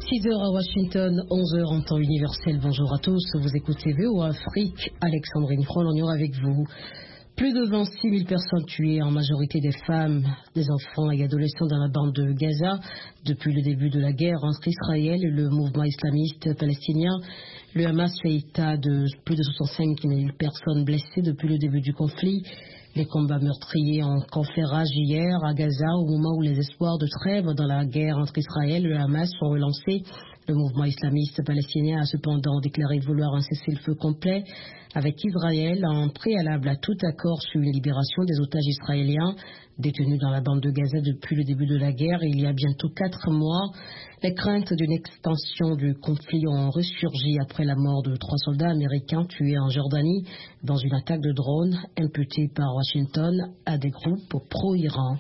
6 heures à Washington, 11 heures en temps universel. Bonjour à tous, vous écoutez VOA Afrique. Alexandrine Frolognon avec vous. Plus de 26 000 personnes tuées, en majorité des femmes, des enfants et adolescents dans la bande de Gaza depuis le début de la guerre entre Israël et le mouvement islamiste palestinien. Le Hamas fait état de plus de 65 000 personnes blessées depuis le début du conflit. Les combats meurtriers ont fait rage hier à Gaza au moment où les espoirs de trêve dans la guerre entre Israël et le Hamas sont relancés. Le mouvement islamiste palestinien a cependant déclaré vouloir un cessez-le-feu complet avec Israël en préalable à tout accord sur une libération des otages israéliens détenus dans la bande de Gaza depuis le début de la guerre il y a bientôt 4 mois. Les craintes d'une extension du conflit ont ressurgi après la mort de 3 soldats américains tués en Jordanie dans une attaque de drone imputée par Washington à des groupes pro-Iran.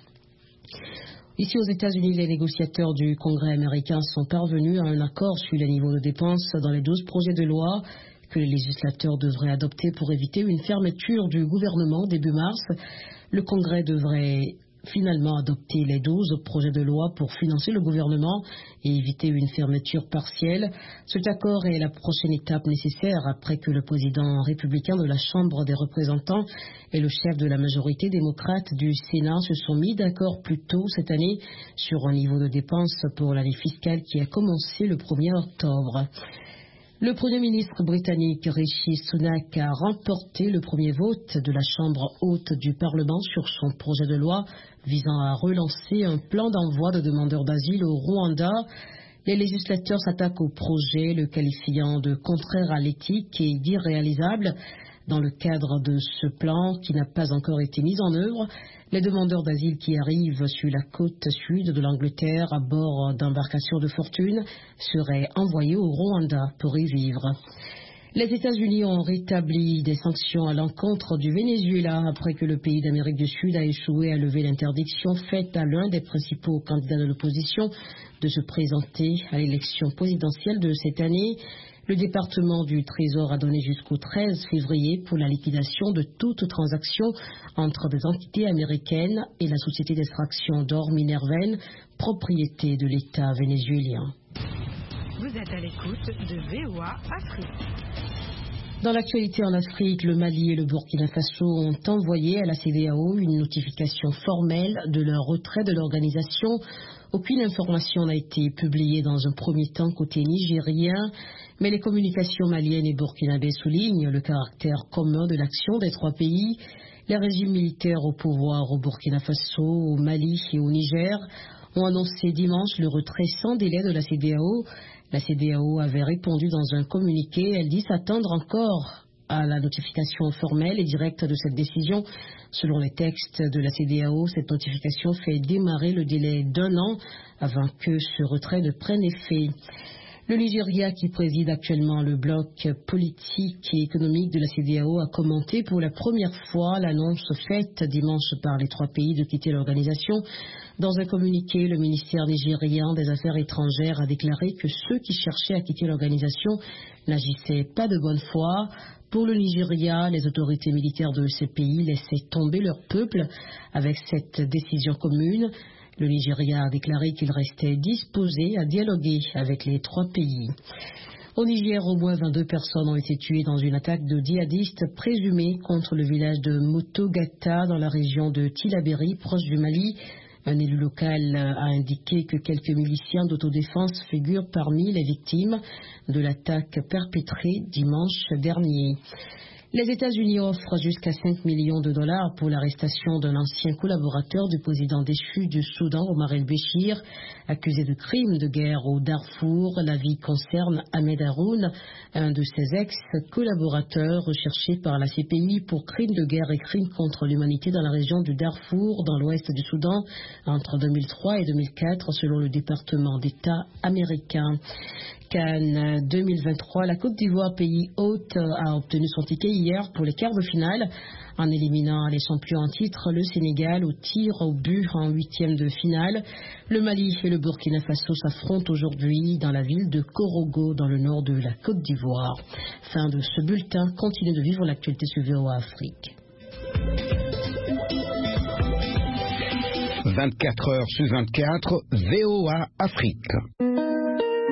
Ici aux États-Unis, les négociateurs du Congrès américain sont parvenus à un accord sur les niveaux de dépenses dans les 12 projets de loi que les législateurs devraient adopter pour éviter une fermeture du gouvernement début mars. Le Congrès devrait finalement adopter les 12 projets de loi pour financer le gouvernement et éviter une fermeture partielle. Cet accord est la prochaine étape nécessaire après que le président républicain de la Chambre des représentants et le chef de la majorité démocrate du Sénat se sont mis d'accord plus tôt cette année sur un niveau de dépenses pour l'année fiscale qui a commencé le 1er octobre. Le Premier ministre britannique Rishi Sunak a remporté le premier vote de la Chambre haute du Parlement sur son projet de loi visant à relancer un plan d'envoi de demandeurs d'asile au Rwanda. Les législateurs s'attaquent au projet, le qualifiant de contraire à l'éthique et d'irréalisable. Dans le cadre de ce plan qui n'a pas encore été mis en œuvre, les demandeurs d'asile qui arrivent sur la côte sud de l'Angleterre à bord d'embarcations de fortune seraient envoyés au Rwanda pour y vivre. Les États-Unis ont rétabli des sanctions à l'encontre du Venezuela après que le pays d'Amérique du Sud a échoué à lever l'interdiction faite à l'un des principaux candidats de l'opposition de se présenter à l'élection présidentielle de cette année. Le département du Trésor a donné jusqu'au 13 février pour la liquidation de toute transaction entre des entités américaines et la société d'extraction d'or Minerven, propriété de l'État vénézuélien. Vous êtes à l'écoute de VOA Afrique. Dans l'actualité en Afrique, le Mali et le Burkina Faso ont envoyé à la CEDEAO une notification formelle de leur retrait de l'organisation. Aucune information n'a été publiée dans un premier temps côté nigérien, mais les communications maliennes et burkinabées soulignent le caractère commun de l'action des 3 pays. Les régimes militaires au pouvoir au Burkina Faso, au Mali et au Niger ont annoncé dimanche le retrait sans délai de la CEDEAO. La CEDEAO avait répondu dans un communiqué. Elle dit s'attendre encore à la notification formelle et directe de cette décision. Selon les textes de la CEDEAO, cette notification fait démarrer le délai d'1 an avant que ce retrait ne prenne effet. Le Nigeria, qui préside actuellement le bloc politique et économique de la CEDEAO, a commenté pour la première fois l'annonce faite dimanche par les 3 pays de quitter l'organisation. Dans un communiqué, le ministère nigérian des Affaires étrangères a déclaré que ceux qui cherchaient à quitter l'organisation n'agissaient pas de bonne foi. Pour le Nigeria, les autorités militaires de ces pays laissaient tomber leur peuple avec cette décision commune. Le Nigeria a déclaré qu'il restait disposé à dialoguer avec les 3 pays. Au Niger, au moins 22 personnes ont été tuées dans une attaque de djihadistes présumée contre le village de Motogata dans la région de Tillabéri, proche du Mali. Un élu local a indiqué que quelques miliciens d'autodéfense figurent parmi les victimes de l'attaque perpétrée dimanche dernier. Les États-Unis offrent jusqu'à 5 millions de dollars pour l'arrestation d'un ancien collaborateur du président déchu du Soudan, Omar el-Béchir, accusé de crimes de guerre au Darfour. L'avis concerne Ahmed Haroun, un de ses ex-collaborateurs recherché par la CPI pour crimes de guerre et crimes contre l'humanité dans la région du Darfour, dans l'ouest du Soudan, entre 2003 et 2004, selon le département d'État américain. CAN 2023, la Côte d'Ivoire, pays hôte, a obtenu son ticket hier pour les quarts de finale en éliminant les champions en titre, le Sénégal, au tir au but en 8e de finale. Le Mali et le Burkina Faso s'affrontent aujourd'hui dans la ville de Korogo, dans le nord de la Côte d'Ivoire. Fin de ce bulletin. Continuez de vivre l'actualité sur VOA Afrique. 24 heures sur 24, VOA Afrique.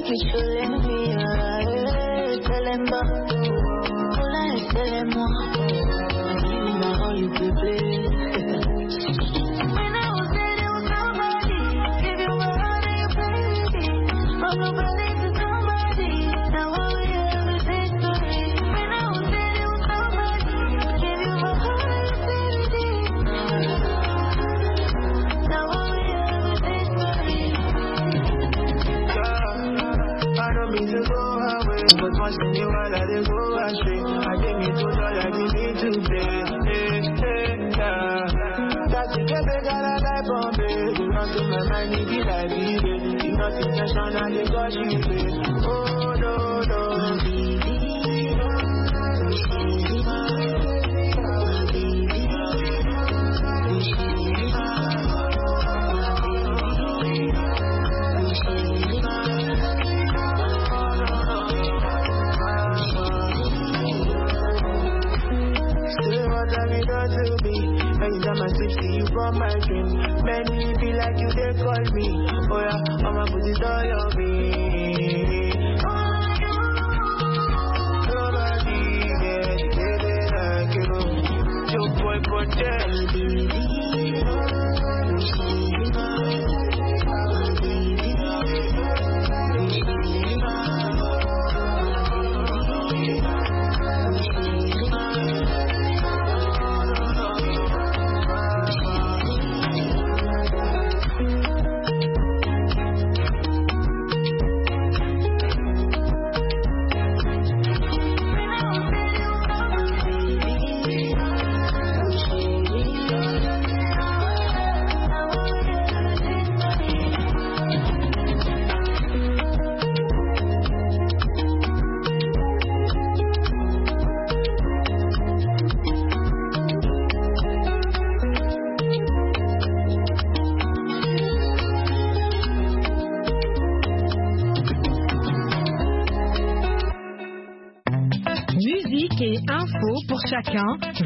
Musique et info pour chacun,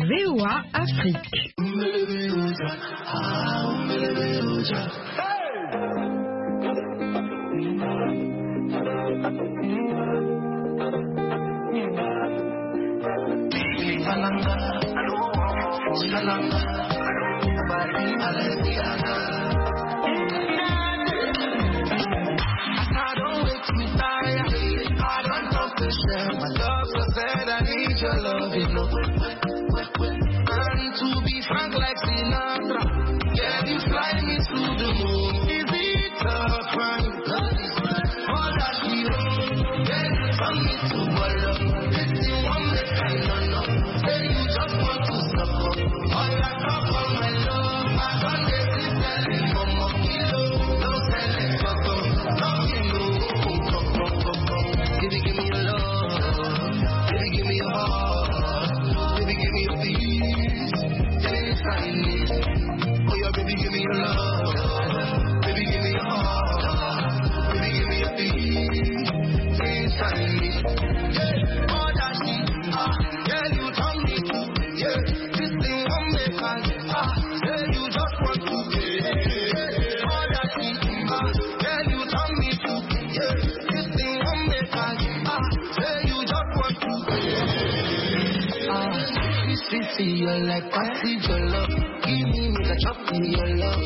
VOA Afrique. My love so sad, I need your love, you know. And to be frank like Sinatra, yeah, you fly me to the moon. Is it a crime? All that we know, yeah, you turn me to a love. This is one that I don't know. Say you just want to suffer. All I talk on my love, I don't get this selling for more kilo. No selling for some, nothing no. Give me your love. Give me your heart, baby, give me your peace, anytime you need. Oh yeah, baby, give me your love, baby, give me your heart, baby, give me your peace, anytime you need. Yeah, all that shit, yeah, you turn me to, yeah, this thing won't make us, yeah, you just want to, yeah, all that shit, yeah, you turn me to, yeah, this thing won't make us, yeah, you just want to. Sweetie, you're like party, your love. Give me the chop in your love.